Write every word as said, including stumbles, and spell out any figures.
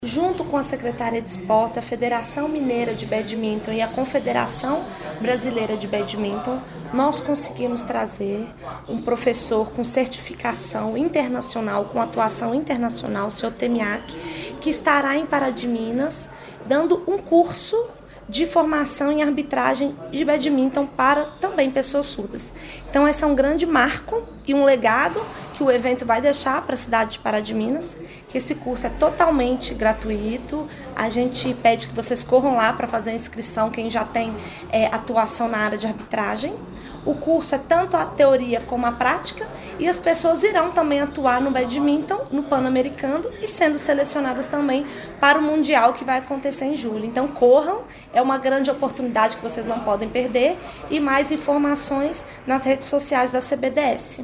Junto com a Secretaria de Esporte, a Federação Mineira de Badminton e a Confederação Brasileira de Badminton, nós conseguimos trazer um professor com certificação internacional, com atuação internacional, o senhor Temiak, que estará em Pará de Minas, dando um curso de formação em arbitragem de badminton para também pessoas surdas. Então esse é um grande marco e um legado que o evento vai deixar para a cidade de Pará de Minas, que esse curso é totalmente gratuito. A gente pede que vocês corram lá para fazer a inscrição, quem já tem é, atuação na área de arbitragem. O curso é tanto a teoria como a prática e as pessoas irão também atuar no badminton, no Pan-Americano e sendo selecionadas também para o Mundial que vai acontecer em julho. Então corram, é uma grande oportunidade que vocês não podem perder e mais informações nas redes sociais da C B D S.